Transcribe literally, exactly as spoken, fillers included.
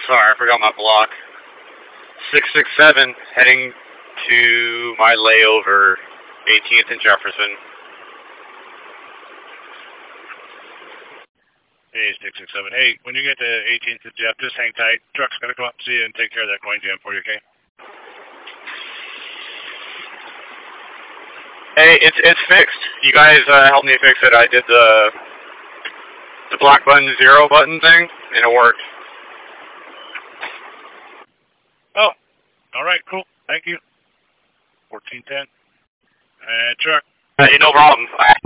sorry, I forgot my block. six six seven, heading to my layover, eighteenth and Jefferson. Hey, six six seven. Hey, when you get to eighteenth and Jeff, just hang tight. Truck's going to come up to see you and take care of that coin jam for you, okay? Hey, it's it's fixed. You guys uh, helped me fix it. I did the the black button zero button thing, and it worked. Oh, all right, cool. Thank you. fourteen ten. And truck. Hey, no problem.